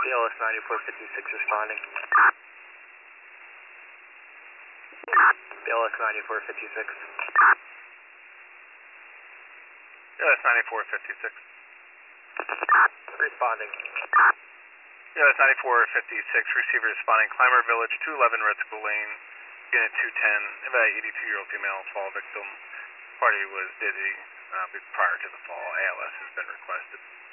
BLS 9456 responding. BLS 9456. BLS 9456. Responding. BLS 9456, receiver responding. Climber Village, 211 Red School Lane, unit 210. About 82-year-old female fall victim. Party was dizzy prior to the fall. ALS has been requested.